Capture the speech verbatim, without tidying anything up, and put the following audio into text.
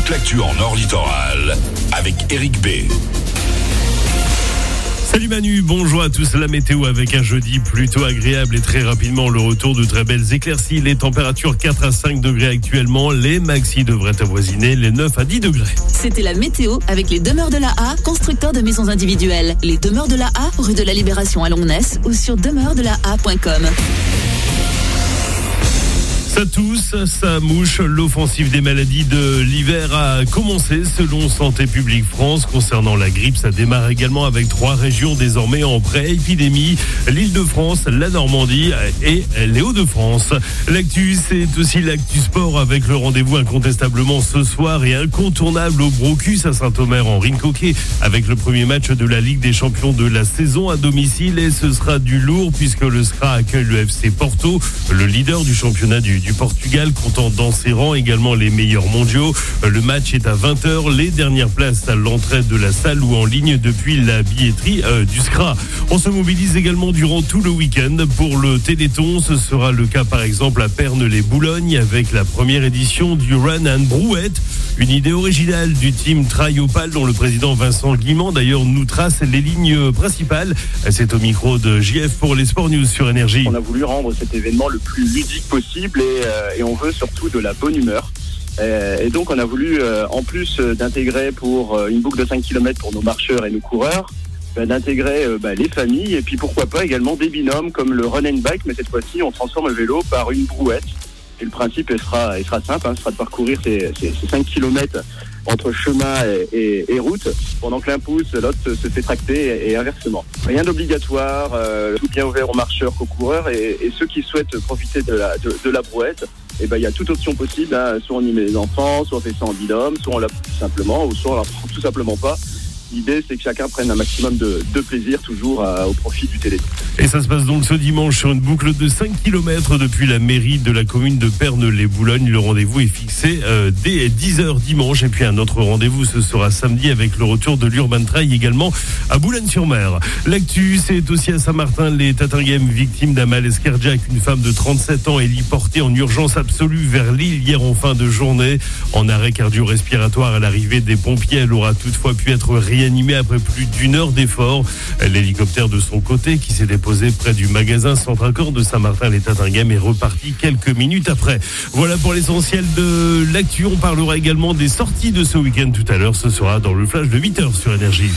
toute l'actu en Nord Littoral avec Eric B. Salut Manu, bonjour à tous. La météo avec un jeudi plutôt agréable et très rapidement le retour de très belles éclaircies. Les températures quatre à cinq degrés actuellement. Les maxi devraient avoisiner les neuf à dix degrés. C'était la météo avec les demeures de la A, constructeurs de maisons individuelles. Les demeures de la A, rue de la Libération à Longnes ou sur demeure de la a point com. Ça tousse, ça mouche. L'offensive des maladies de l'hiver a commencé selon Santé publique France. Concernant la grippe, ça démarre également avec trois régions désormais en pré-épidémie. L'Île-de-France, la Normandie et les Hauts-de-France. L'actu, c'est aussi l'actu sport avec le rendez-vous incontestablement ce soir et incontournable au Brocus à Saint-Omer en Rincoquet avec le premier match de la Ligue des Champions de la saison à domicile et ce sera du lourd puisque le S C R A accueille le F C Porto, le leader du championnat du du Portugal, comptant dans ses rangs également les meilleurs mondiaux. Le match est à vingt heures. Les dernières places à l'entrée de la salle ou en ligne depuis la billetterie euh, du S C R A. On se mobilise également durant tout le week-end pour le Téléthon. Ce sera le cas par exemple à Pernes-les-Boulognes avec la première édition du Run and Brouette. Une idée originale du team Triopal dont le président Vincent Guimand d'ailleurs nous trace les lignes principales. C'est au micro de J F pour les Sport News sur Énergie. On a voulu rendre cet événement le plus ludique possible et, euh, et on veut surtout de la bonne humeur. Euh, et donc on a voulu, euh, en plus euh, d'intégrer pour euh, une boucle de cinq kilomètres pour nos marcheurs et nos coureurs, bah, d'intégrer euh, bah, les familles et puis pourquoi pas également des binômes comme le run and bike, mais cette fois-ci on transforme le vélo par une brouette. Et le principe il sera, il sera simple, hein, ce sera de parcourir ces, ces, ces cinq kilomètres entre chemin et, et, et route, pendant que l'un pousse, l'autre se, se fait tracter et, et inversement. Rien d'obligatoire, euh, tout bien ouvert aux marcheurs qu'aux coureurs et, et ceux qui souhaitent profiter de la, de, de la brouette, et ben il y a toute option possible, hein. Soit on y met les enfants, soit on fait ça en binôme, soit on la prend tout simplement, ou soit on la prend tout simplement pas. L'idée, c'est que chacun prenne un maximum de, de plaisir, toujours à, au profit du Téléthon. Et ça se passe donc ce dimanche sur une boucle de cinq kilomètres depuis la mairie de la commune de Pernes-les-Boulognes. Le rendez-vous est fixé euh, dès dix heures dimanche. Et puis un autre rendez-vous, ce sera samedi avec le retour de l'Urban Trail également à Boulogne-sur-Mer. L'actu, c'est aussi à Saint-Martin, les Tatinghem victimes d'un malaise cardiaque. Une femme de trente-sept ans est héliportée en urgence absolue vers Lille hier en fin de journée. En arrêt cardio-respiratoire à l'arrivée des pompiers, elle aura toutefois pu être réanimée après plus d'une heure d'effort. L'hélicoptère de son côté, qui s'est déposé près du magasin Centre-Accord de Saint-Martin-les-Tatinghem, est reparti quelques minutes après. Voilà pour l'essentiel de l'actu. On parlera également des sorties de ce week-end tout à l'heure. Ce sera dans le flash de huit heures sur Énergie.